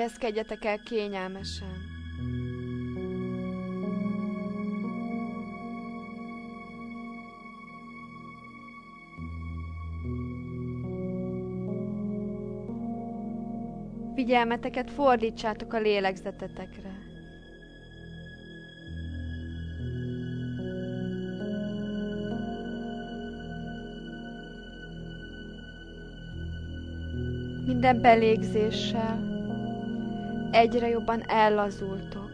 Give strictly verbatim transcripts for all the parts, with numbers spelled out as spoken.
Helyezkedjetek el kényelmesen. Figyelmeteket fordítsátok a lélegzetetekre. Minden belégzéssel egyre jobban ellazultok.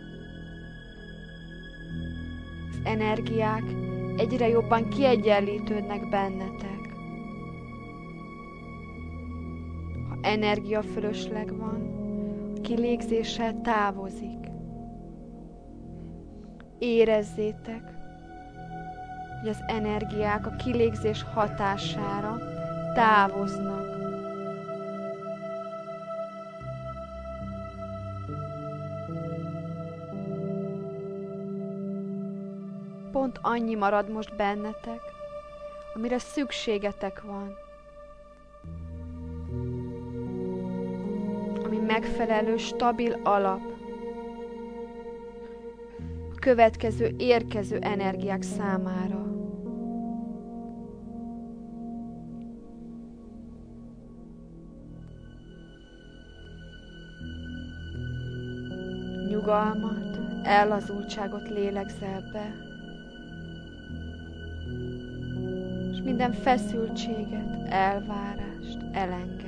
Az energiák egyre jobban kiegyenlítődnek bennetek. Ha energiafölösleg van, a kilégzéssel távozik. Érezzétek, hogy az energiák a kilégzés hatására távoznak. Pont annyi marad most bennetek, amire szükségetek van. Ami megfelelő, stabil alap a következő, érkező energiák számára. Nyugalmat, ellazultságot lélegzel be, és minden feszültséget, elvárást elengedsz.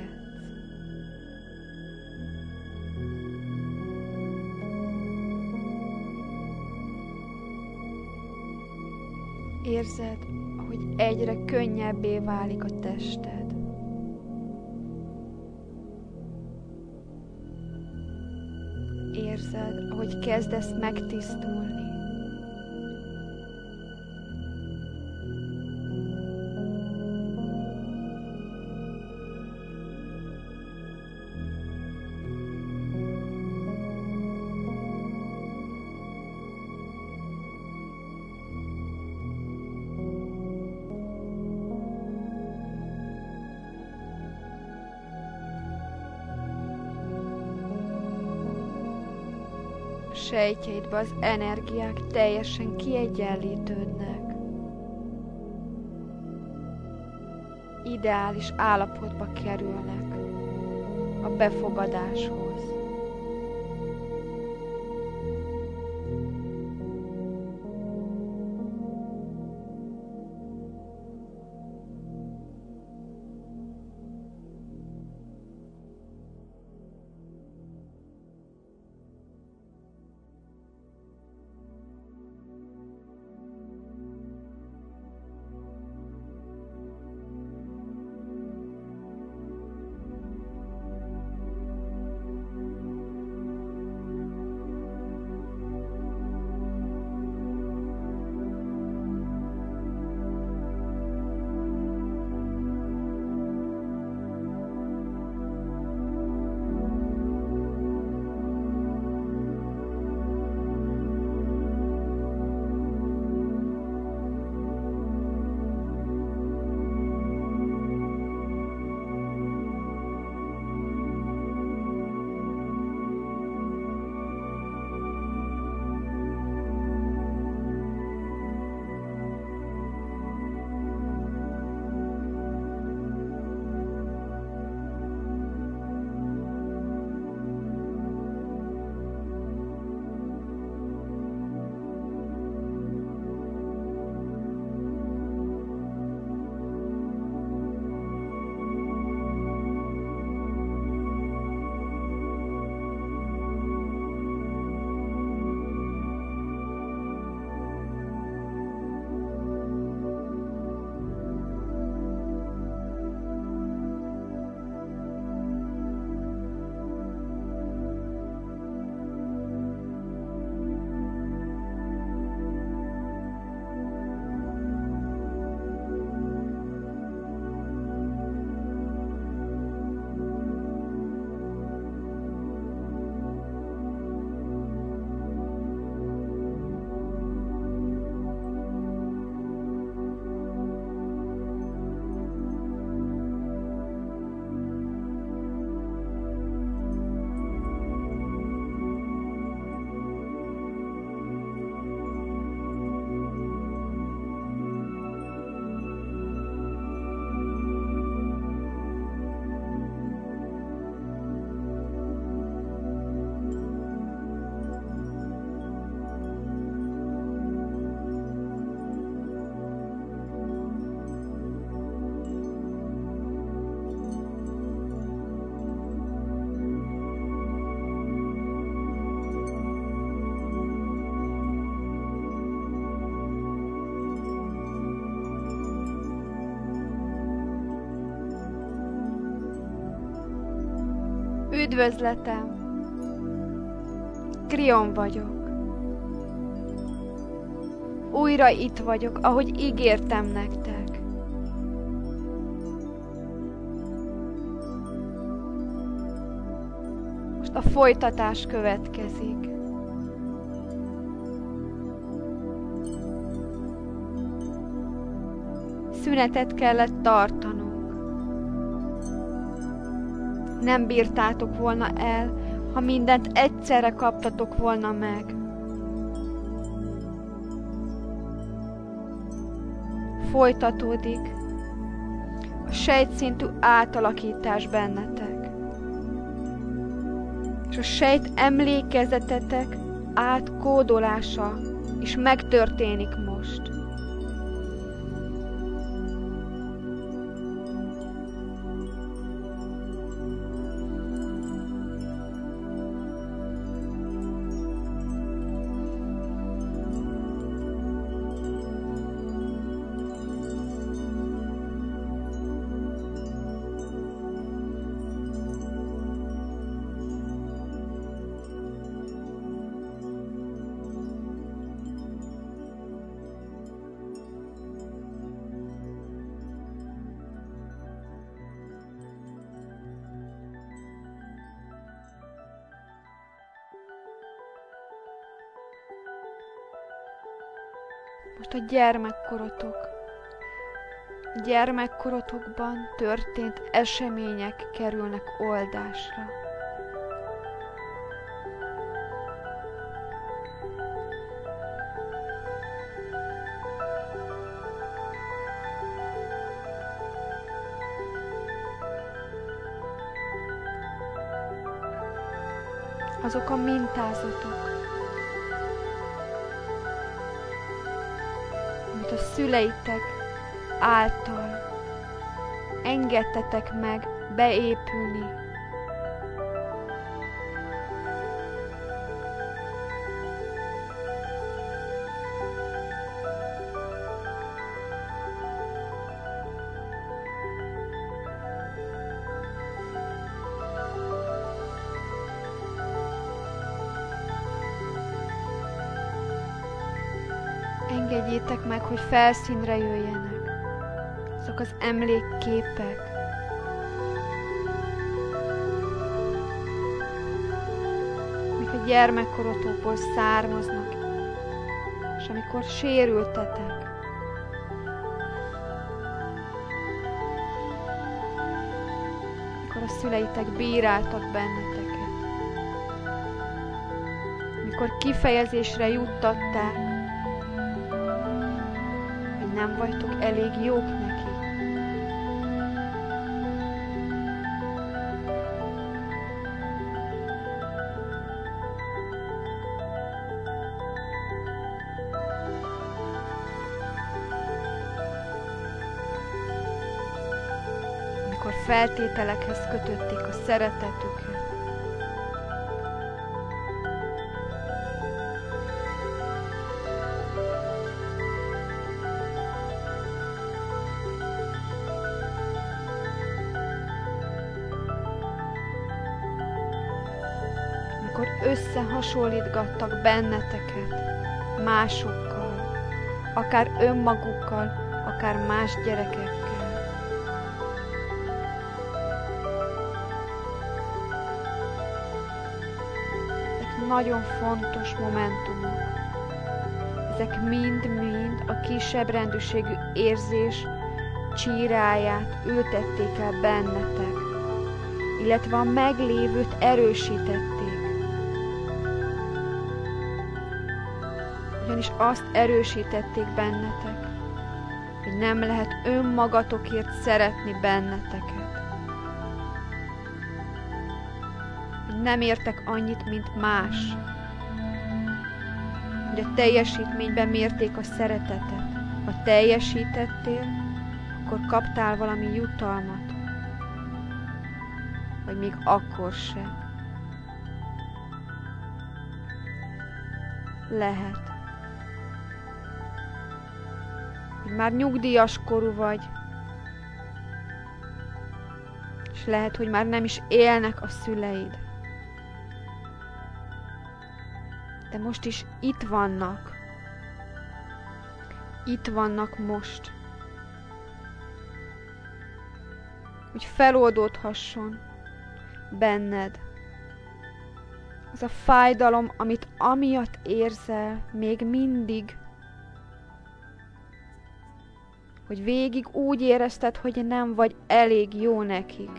Érzed, ahogy egyre könnyebbé válik a tested. Érzed, ahogy kezdesz megtisztulni. Sejtjeidbe az energiák teljesen kiegyenlítődnek. Ideális állapotba kerülnek a befogadáshoz. Üdvözletem! Krion vagyok. Újra itt vagyok, ahogy ígértem nektek. Most a folytatás következik. Szünetet kellett tartanunk. Nem bírtátok volna el, ha mindent egyszerre kaptatok volna meg. Folytatódik a sejtszintű átalakítás bennetek. És a sejt emlékezetetek átkódolása is megtörténik most. Most a gyermekkorotok. A gyermekkorotokban történt események kerülnek oldásra. Azok a mintázatok, amit a szüleitek által engedtetek meg beépülni. Engedjétek meg, hogy felszínre jöjjenek azok az emlékképek, amik a gyermekkorotokból származnak, és amikor sérültetek, amikor a szüleitek bíráltak benneteket, amikor kifejezésre juttatták, nem vagytok elég jók neki. Amikor feltételekhez kötötték a szeretetüket, összehasonlítgattak benneteket másokkal, akár önmagukkal, akár más gyerekekkel. Ezek nagyon fontos momentumok. Ezek mind-mind a kisebb rendűségű érzés csíráját ültették el bennetek, illetve a meglévőt erősítették. Ugyanis azt erősítették bennetek, hogy nem lehet önmagatokért szeretni benneteket. Hogy nem értek annyit, mint más. Hogy a teljesítményben mérték a szeretetet. Ha teljesítettél, akkor kaptál valami jutalmat. Vagy még akkor se. Lehet. Hogy már nyugdíjas korú vagy, és És lehet, hogy már nem is élnek a szüleid. De most is itt vannak. Itt vannak most. Hogy feloldódhasson benned az a fájdalom, amit amiatt érzel még mindig, hogy végig úgy érezted, hogy nem vagy elég jó nekik.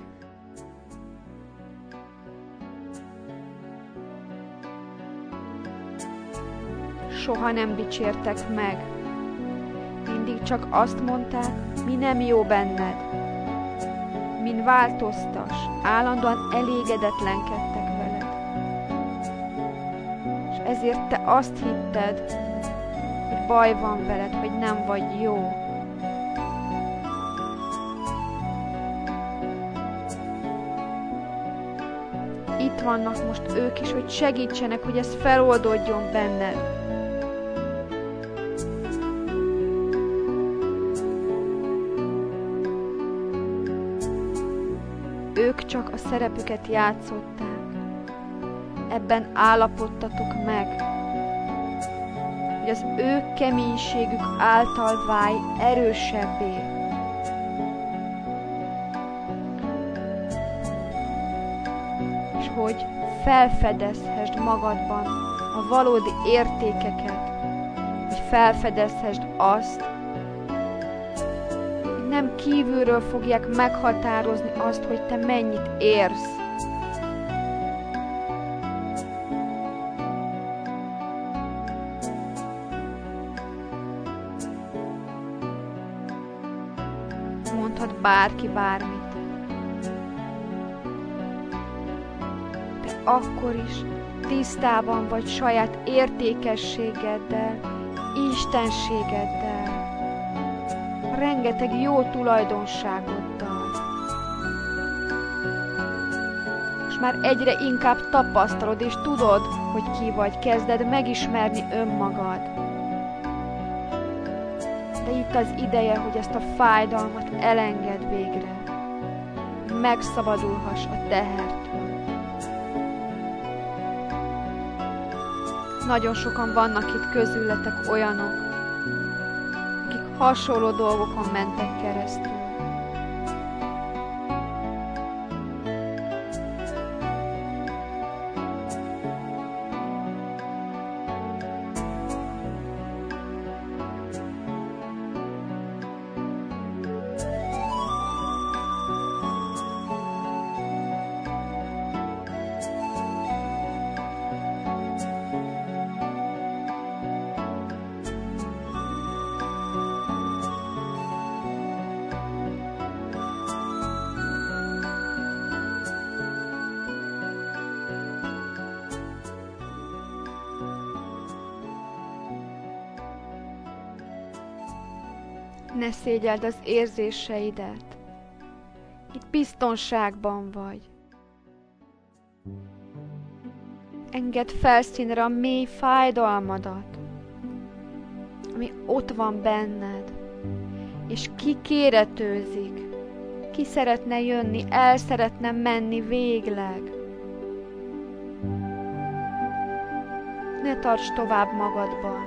Soha nem dicsértek meg. Mindig csak azt mondták, mi nem jó benned. Min változtas, állandóan elégedetlenkedtek veled. És ezért te azt hitted, hogy baj van veled, hogy nem vagy jó. Itt vannak most ők is, hogy segítsenek, hogy ez feloldódjon benned. Ők csak a szerepüket játszották. Ebben állapodtatok meg, hogy az ő keménységük által válj erősebbé. És hogy felfedezhessd magadban a valódi értékeket, hogy felfedezhessd azt, nem kívülről fogják meghatározni azt, hogy te mennyit érsz. Mondhat bárki bármit. De akkor is tisztában vagy saját értékességeddel, istenségeddel, rengeteg jó tulajdonságoddal. És már egyre inkább tapasztalod és tudod, hogy ki vagy, kezded megismerni önmagad. De itt az ideje, hogy ezt a fájdalmat elengedd végre. Megszabadulhass a tehertől. Nagyon sokan vannak itt közületek olyanok, hasonló dolgokon mentek keresztül. Ne szégyeld az érzéseidet. Itt biztonságban vagy. Engedd felszínre a mély fájdalmadat, ami ott van benned, és ki kéretőzik, ki szeretne jönni, el szeretne menni végleg. Ne tarts tovább magadban.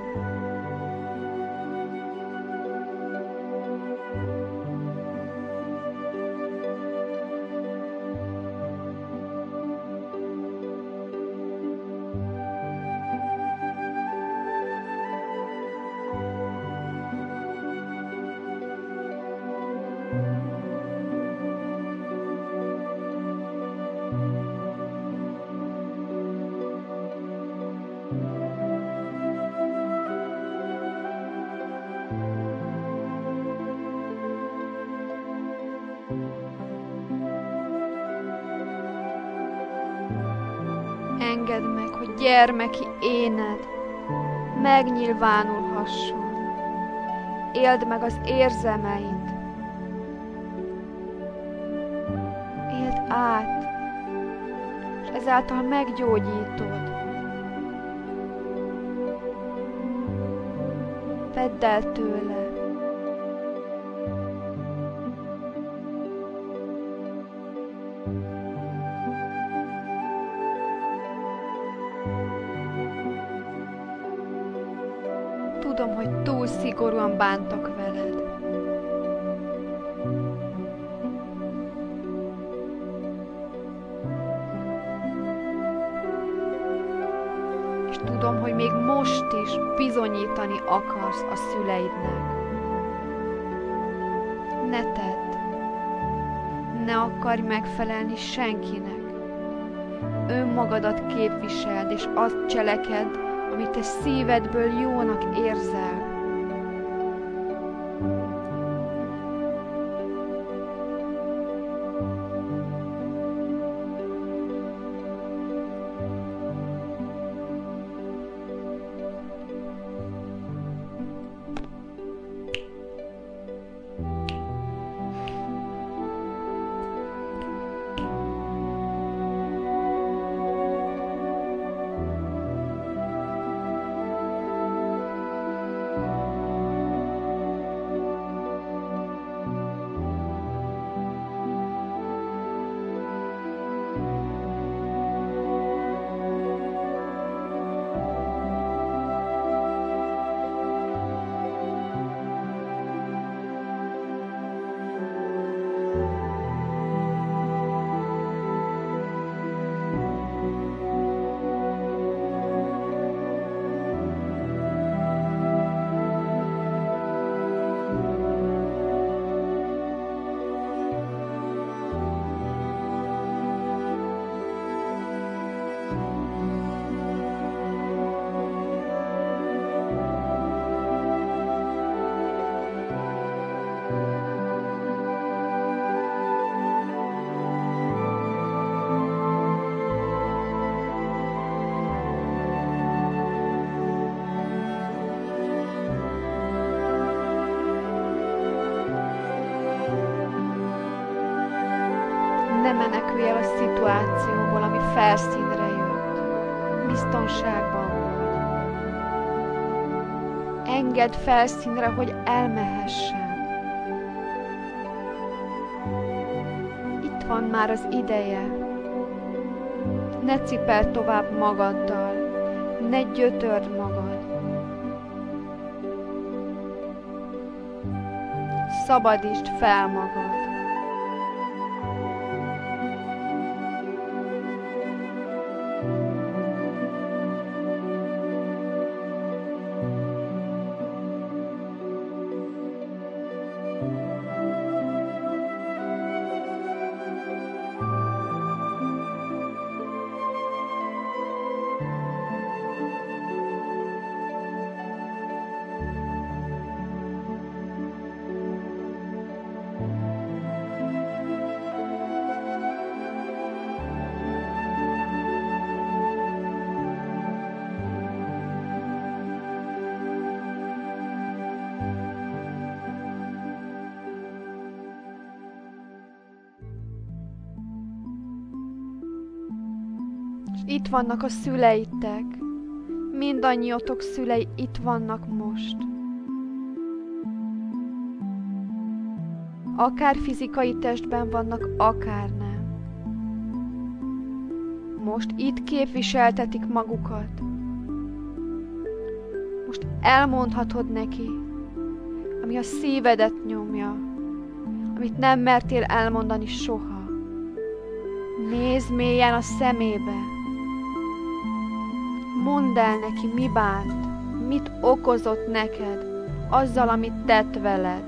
Engedd meg, hogy gyermeki éned megnyilvánulhasson. Éld meg az érzelmeid. Éld át, és ezáltal meggyógyítod. Vedd el tőle. Tudom, hogy túl szigorúan bántak veled. És tudom, hogy még most is bizonyítani akarsz a szüleidnek. Ne tedd. Ne akarj megfelelni senkinek. Önmagadat képviseld, és azt cselekedd, amit te szívedből jónak érzel. Ne menekülj el a szituációból, ami felszínre jött. Biztonságban vagy. Engedd felszínre, hogy elmehessen. Itt van már az ideje. Ne cipeld tovább magaddal. Ne gyötörd magad. Szabadítsd fel magad. Itt vannak a szüleitek. Mindannyiatok szülei itt vannak most. Akár fizikai testben vannak, akár nem. Most itt képviseltetik magukat. Most elmondhatod neki, ami a szívedet nyomja, amit nem mertél elmondani soha. Nézd mélyen a szemébe. Mondd el neki, mi bánt, mit okozott neked, azzal, amit tett veled.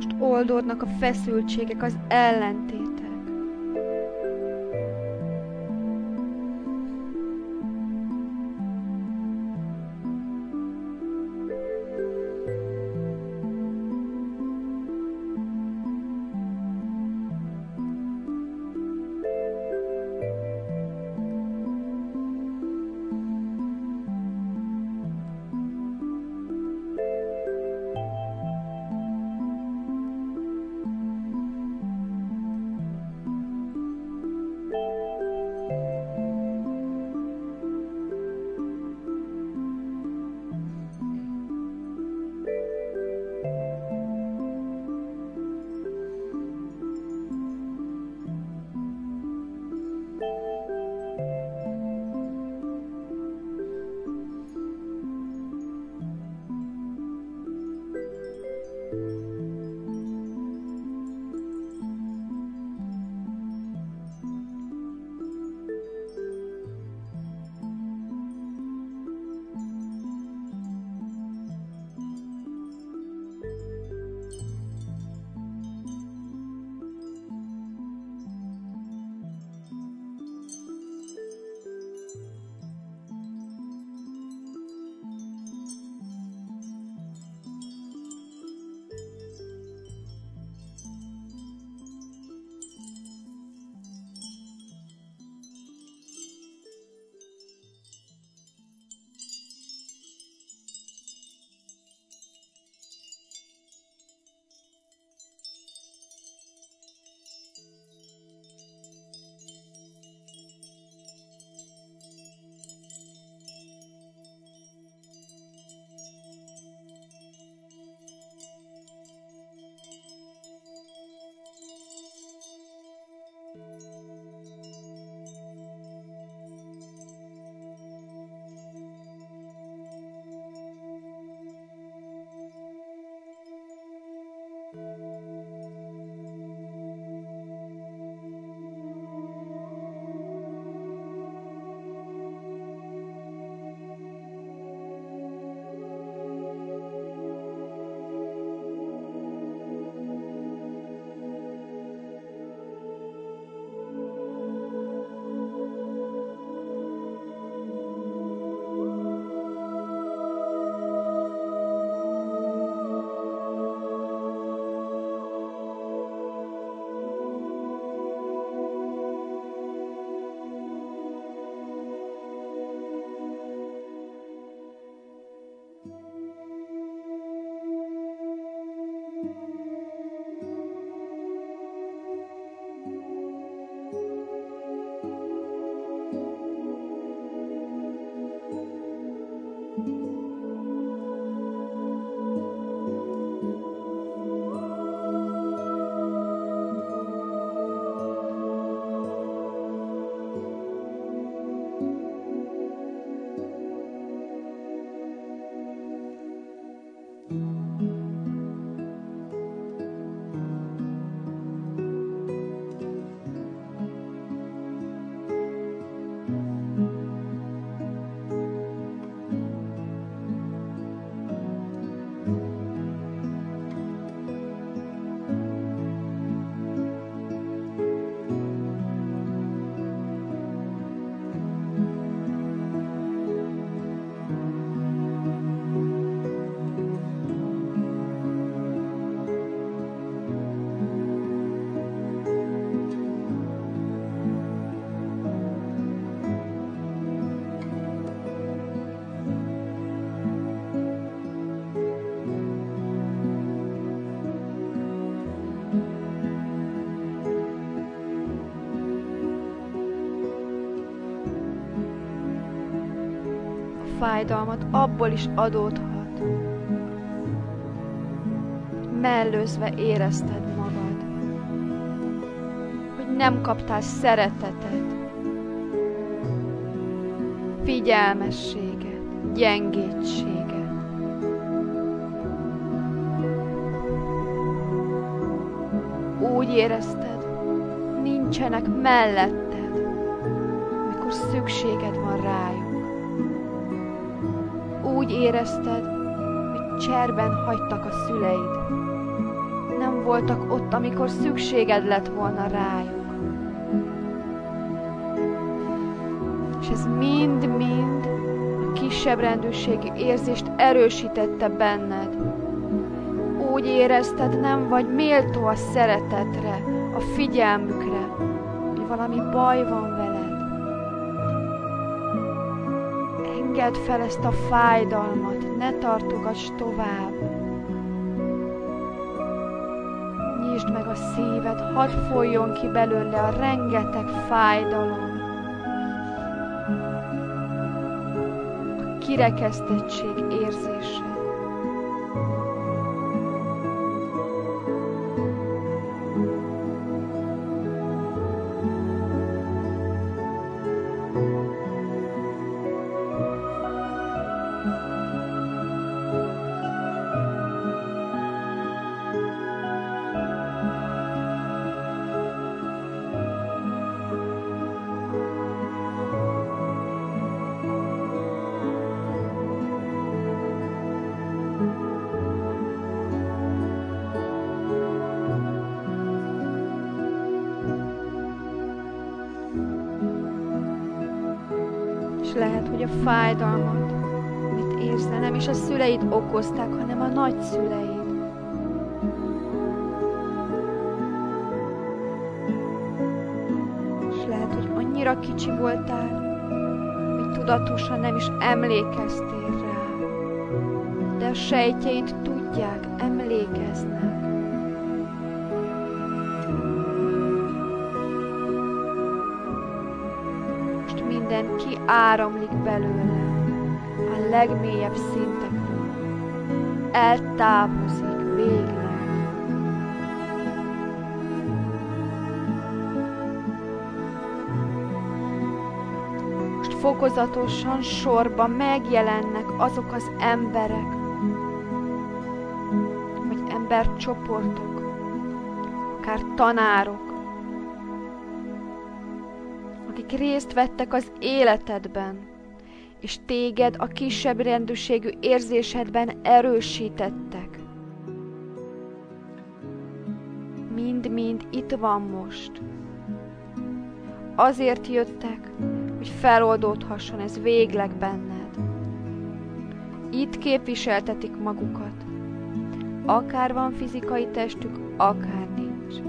most oldódnak a feszültségek, az ellentétek. Fájdalmat abból is adódhat. Mellőzve érezted magad, hogy nem kaptál szeretetet, figyelmességet, gyengétséget. Úgy érezted, nincsenek melletted, amikor szükséged van rájuk. Úgy érezted, hogy cserben hagytak a szüleid. Nem voltak ott, amikor szükséged lett volna rájuk. És ez mind-mind a kisebb rendűségű érzést erősítette benned. Úgy érezted, nem vagy méltó a szeretetre, a figyelmükre, hogy valami baj van veled. Engedd fel ezt a fájdalmat, ne tartogass tovább. Nyisd meg a szíved, hadd folyjon ki belőle a rengeteg fájdalom. A kirekesztettség érzése. Lehet, hogy a fájdalmat, amit érzel, nem is a szüleid okozták, hanem a nagyszüleid. És lehet, hogy annyira kicsi voltál, hogy tudatosan nem is emlékeztél rá. De a sejtjeid tudják, emlékeznek. Minden kiáramlik belőle a legmélyebb szintekről. Eltávozik végleg. Most fokozatosan sorba megjelennek azok az emberek, vagy embercsoportok, akár tanárok, akik részt vettek az életedben, és téged a kisebb rendűségű érzésedben erősítettek. Mind-mind itt van most. Azért jöttek, hogy feloldódhasson ez végleg benned. Itt képviseltetik magukat. Akár van fizikai testük, akár nincs.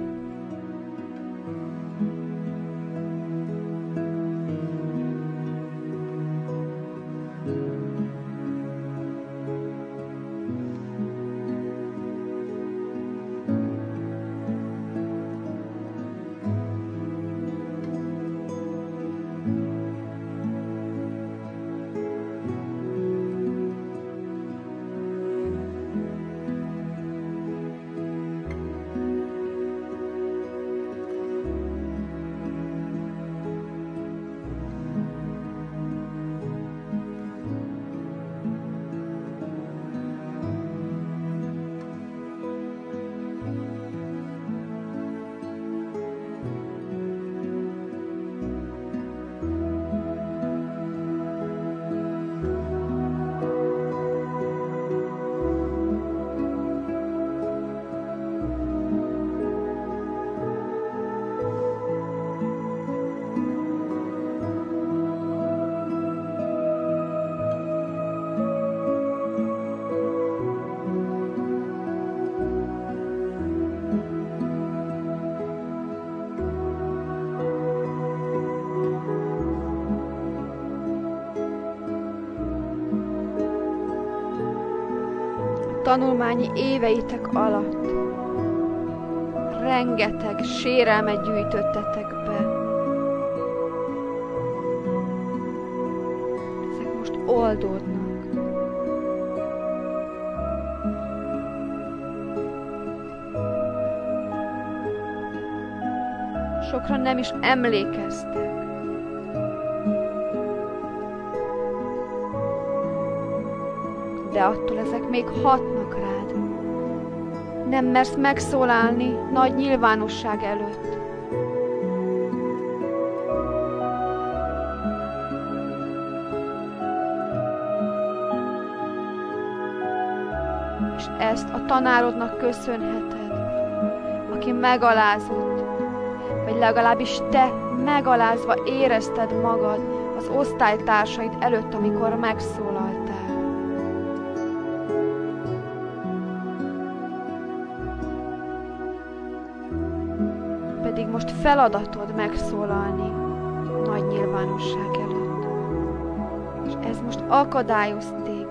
Tanulmányi éveitek alatt rengeteg sérelmet gyűjtöttetek be. Ezek most oldódnak. Sokra nem is emlékeztek. De attól ezek még hatnak rád. Nem mersz megszólalni nagy nyilvánosság előtt. És ezt a tanárodnak köszönheted. aki megalázott, vagy legalábbis te megalázva érezted magad az osztálytársaid előtt, amikor megszólaltál. Pedig most feladatod megszólalni nagy nyilvánosság előtt. És ez most akadályoz téged.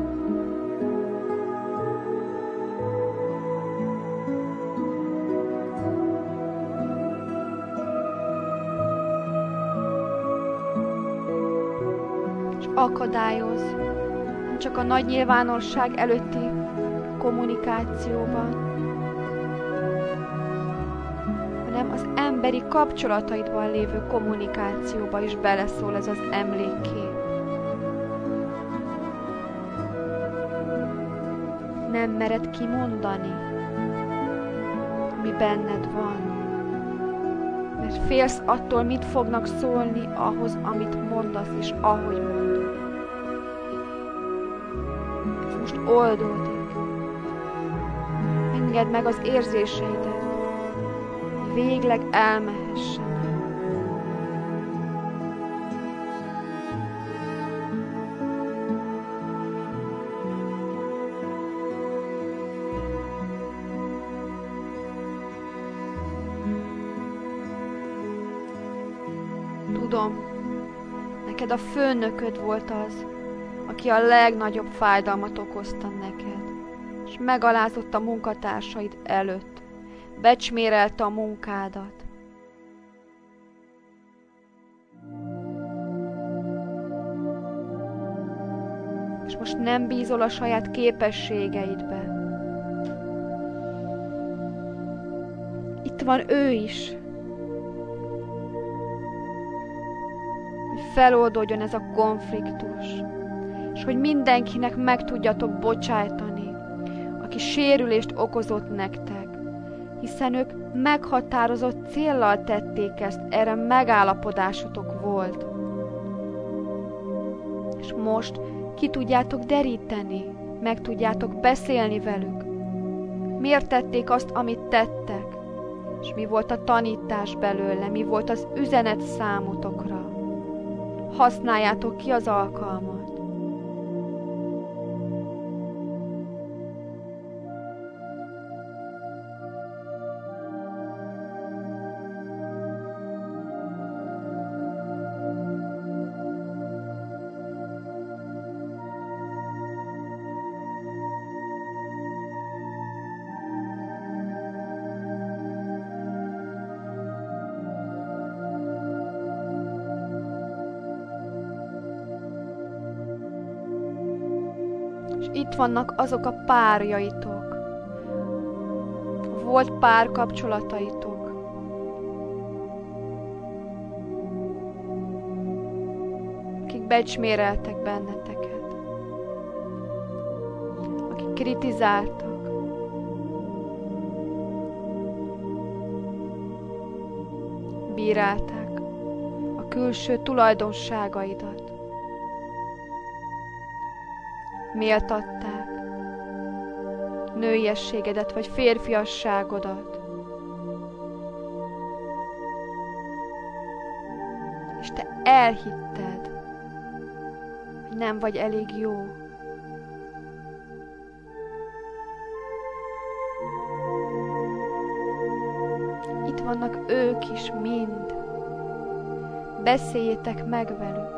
És akadályoz nem csak a nagy nyilvánosság előtti kommunikációban, hanem az emberi kapcsolataidban lévő kommunikációba is beleszól ez az emlékkép. Nem mered kimondani, ami benned van, mert félsz attól, mit fognak szólni ahhoz, amit mondasz, és ahogy mondod. Ez most oldódik. Engedd meg az érzéseidet, végleg elmehessenek. Tudom, neked a főnököd volt az, aki a legnagyobb fájdalmat okozta neked, és megalázott a munkatársaid előtt, becsmérelte a munkádat. És most nem bízol a saját képességeidbe. Itt van ő is, hogy feloldódjon ez a konfliktus, és hogy mindenkinek meg tudjatok bocsájtani, aki sérülést okozott nektek, hiszen ők meghatározott céllal tették ezt, erre megállapodásotok volt. És most ki tudjátok deríteni, meg tudjátok beszélni velük. Miért tették azt, amit tettek? És mi volt a tanítás belőle, mi volt az üzenet számotokra? Használjátok ki az alkalmat. És itt vannak azok a párjaitok, volt párkapcsolataitok, akik becsméreltek benneteket, akik kritizáltak, bírálták a külső tulajdonságaidat, méltatták nőiességedet vagy férfiasságodat. És te elhitted, hogy nem vagy elég jó. Itt vannak ők is mind. Beszéljétek meg velük.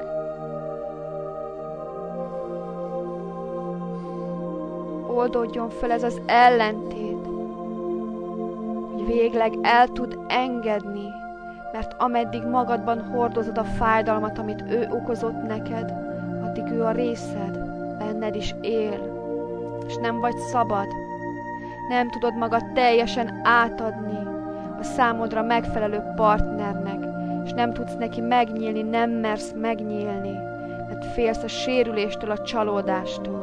Oldódjon fel ez az ellentét, hogy végleg el tud engedni, mert ameddig magadban hordozod a fájdalmat, amit ő okozott neked, addig ő a részed, benned is él, és nem vagy szabad. Nem tudod magad teljesen átadni a számodra megfelelő partnernek, és nem tudsz neki megnyílni, nem mersz megnyílni, mert félsz a sérüléstől, a csalódástól.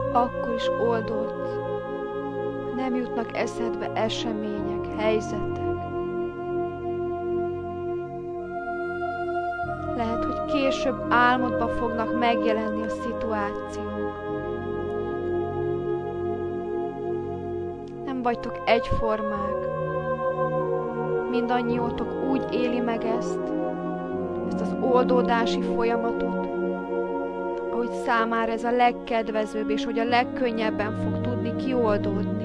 akkor is oldódsz, ha nem jutnak eszedbe események, helyzetek. Lehet, hogy később álmodba fognak megjelenni a szituációk. Nem vagytok egyformák. Mindannyiótok úgy éli meg ezt, ezt az oldódási folyamatot, ahogy számára ez a legkedvezőbb, és hogy a legkönnyebben fog tudni kioldódni.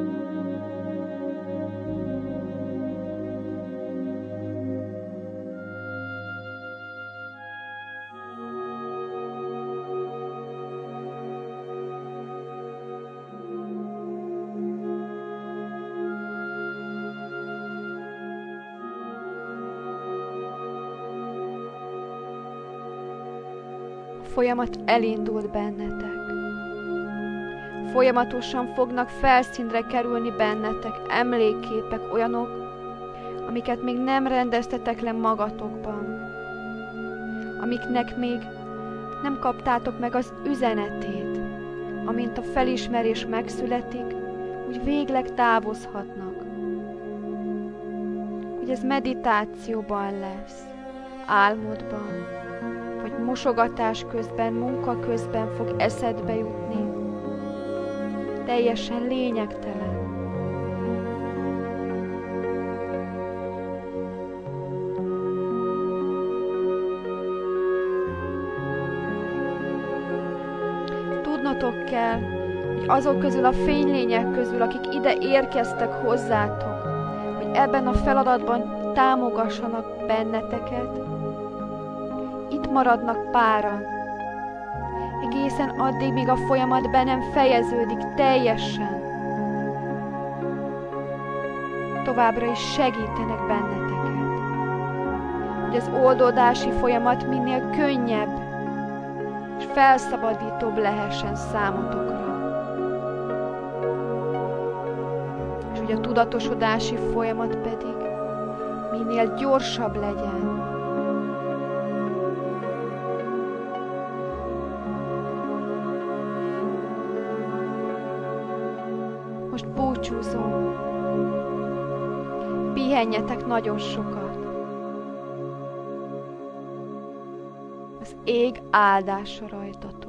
Folyamat elindult bennetek. Folyamatosan fognak felszínre kerülni bennetek emlékképek, olyanok, amiket még nem rendeztetek le magatokban, amiknek még nem kaptátok meg az üzenetét, amint a felismerés megszületik, úgy végleg távozhatnak. Hogy ez meditációban lesz, álmodban, vagy mosogatás közben, munka közben fog eszedbe jutni. Teljesen lényegtelen. Tudnotok kell, hogy azok közül a fénylények közül, akik ide érkeztek hozzátok, hogy ebben a feladatban támogassanak benneteket, itt maradnak páran, egészen addig, míg a folyamat be nem fejeződik teljesen. Továbbra is segítenek benneteket, hogy az oldódási folyamat minél könnyebb és felszabadítóbb lehessen számotokra. És hogy a tudatosodási folyamat pedig minél gyorsabb legyen. Most búcsúzom. Pihenjetek nagyon sokat. Az ég áldása rajtatok.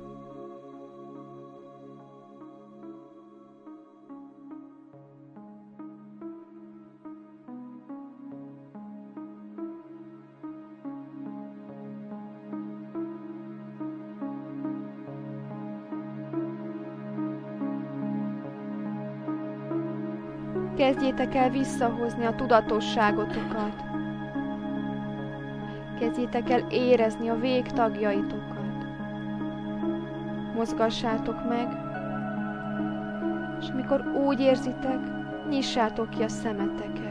Kezdjétek el visszahozni a tudatosságotokat. Kezdjétek el érezni a végtagjaitokat. Mozgassátok meg, és amikor úgy érzitek, nyissátok ki a szemeteket.